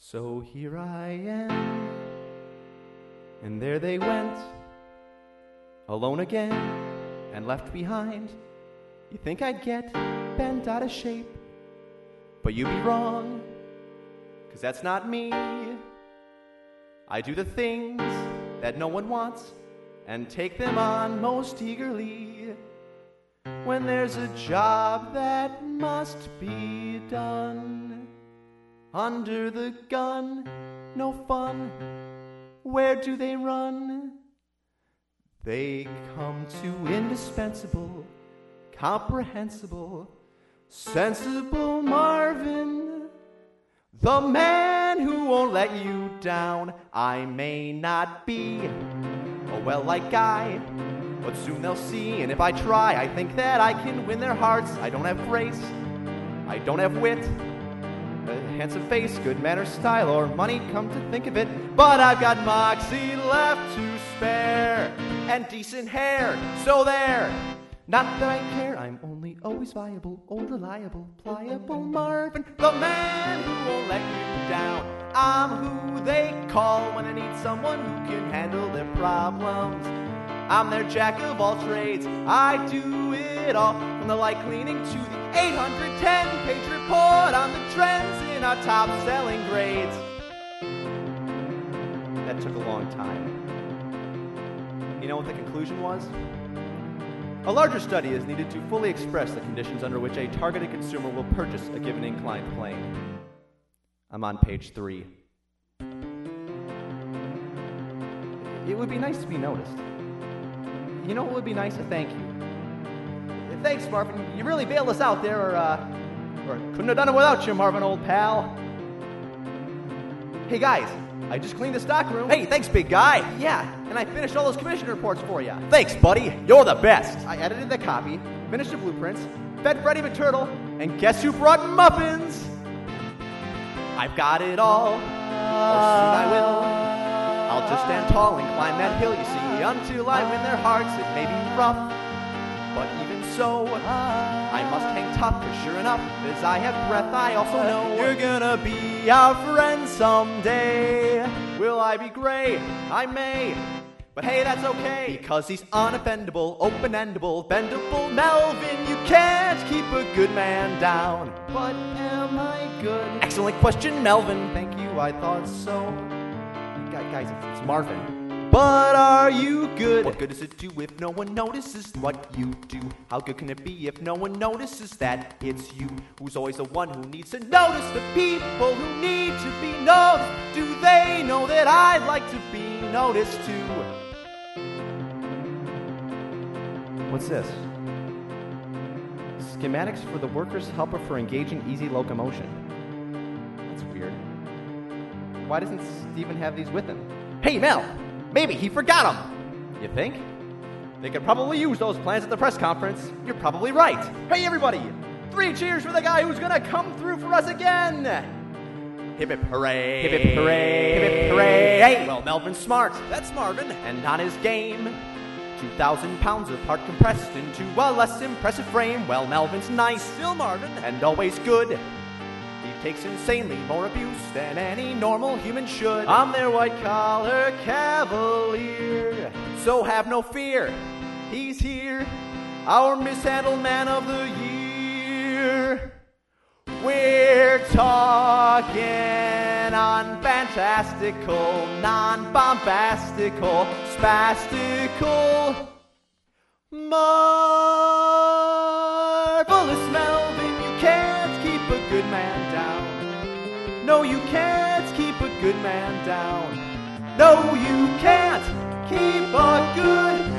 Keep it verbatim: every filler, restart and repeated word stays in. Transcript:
So here I am, and there they went, alone again and left behind. You think I'd get bent out of shape, but you'd be wrong, 'cause that's not me. I do the things that no one wants and take them on most eagerly. When there's a job that must be done, under the gun, no fun. Where do they run? They come to indispensable, comprehensible, sensible Marvin, the man who won't let you down. I may not be a well-liked guy, but soon they'll see, and if I try, I think that I can win their hearts. I don't have grace, I don't have wit, a handsome face, good manners, style, or money, come to think of it, but I've got moxie left to spare, and decent hair, so there. Not that I care, I'm only always viable, old, reliable, pliable Marvin, the man who won't let you down. I'm who they call when they need someone who can handle their problems. I'm their jack of all trades, I do it all, from the light cleaning to the eight hundred ten page report on the trends in our top-selling grades. That took a long time. You know what the conclusion was? A larger study is needed to fully express the conditions under which a targeted consumer will purchase a given inclined plane. I'm on page three. It would be nice to be noticed. You know what would be nice? A thank you. Thanks, Marvin. You really bailed us out there, or, uh, or couldn't have done it without you, Marvin, old pal. Hey, guys, I just cleaned the stock room. Hey, thanks, big guy. Yeah, and I finished all those commission reports for you. Thanks, buddy. You're the best. I edited the copy, finished the blueprints, fed Freddy the turtle, and guess who brought muffins? I've got it all, or soon I will. I'll just stand tall and climb that hill, you see, until I win their hearts. It may be rough, but even so, I must hang tough, 'cause sure enough, as I have breath, I also know you're gonna be our friend someday. Will I be gray? I may, but hey, that's okay, because he's unoffendable, open-endable, bendable Melvin. You can't keep a good man down. But am I good? Excellent question, Melvin. Thank you, I thought so. Guys, it's Marvin. But are you good? What good does it do if no one notices what you do? How good can it be if no one notices that it's you who's always the one who needs to notice the people who need to be noticed? Do they know that I'd like to be noticed too? What's this? Schematics for the worker's helper for engaging easy locomotion. That's weird. Why doesn't Steven have these with him? Hey, Mel! Maybe he forgot them! You think? They could probably use those plans at the press conference. You're probably right. Hey, everybody! Three cheers for the guy who's gonna come through for us again! Hip hip hooray! Hip hip hooray! Hip hip hooray! Hey! Well, Melvin's smart. That's Marvin. And on his game, two thousand pounds of heart compressed into a less impressive frame. Well, Melvin's nice. Still Marvin. And always good. He takes insanely more abuse than any normal human should. I'm their white-collar cavalier, so have no fear. He's here, our mishandled man of the year. We're talking on fantastical, non-bombastical, spastical, marvelous Melvin. You can't keep a good man down. No, you can't keep a good man down. No, you can't keep a good